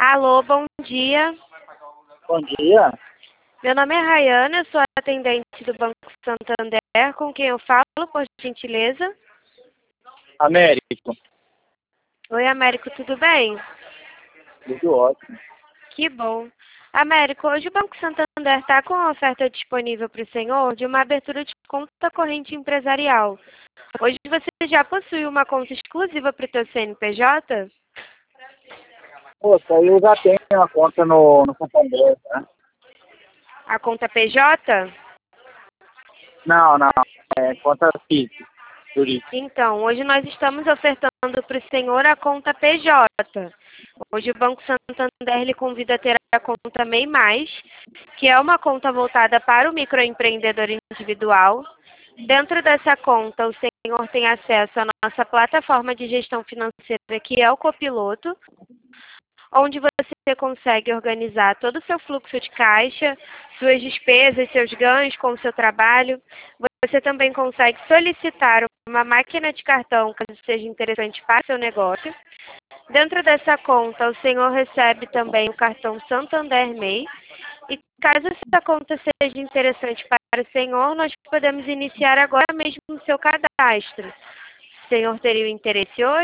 Alô, bom dia. Bom dia. Meu nome é Rayana, eu sou atendente do Banco Santander, com quem eu falo, por gentileza. Américo. Oi, Américo, tudo bem? Tudo ótimo. Que bom. Américo, hoje o Banco Santander está com uma oferta disponível para o senhor de uma abertura de conta corrente empresarial. Hoje você já possui uma conta exclusiva para o seu CNPJ? Poxa, eu já tenho uma conta no Santander, né? A conta PJ? Não. É conta física, jurídica. Então, hoje nós estamos ofertando para o senhor a conta PJ. Hoje o Banco Santander lhe convida a ter a conta MEI+, que é uma conta voltada para o microempreendedor individual. Dentro dessa conta, o senhor tem acesso à nossa plataforma de gestão financeira, que é o Copiloto, onde você consegue organizar todo o seu fluxo de caixa, suas despesas, seus ganhos com o seu trabalho. Você também consegue solicitar uma máquina de cartão, caso seja interessante para o seu negócio. Dentro dessa conta, o senhor recebe também o cartão Santander MEI. E caso essa conta seja interessante para o senhor, nós podemos iniciar agora mesmo o seu cadastro. O senhor teria o interesse hoje?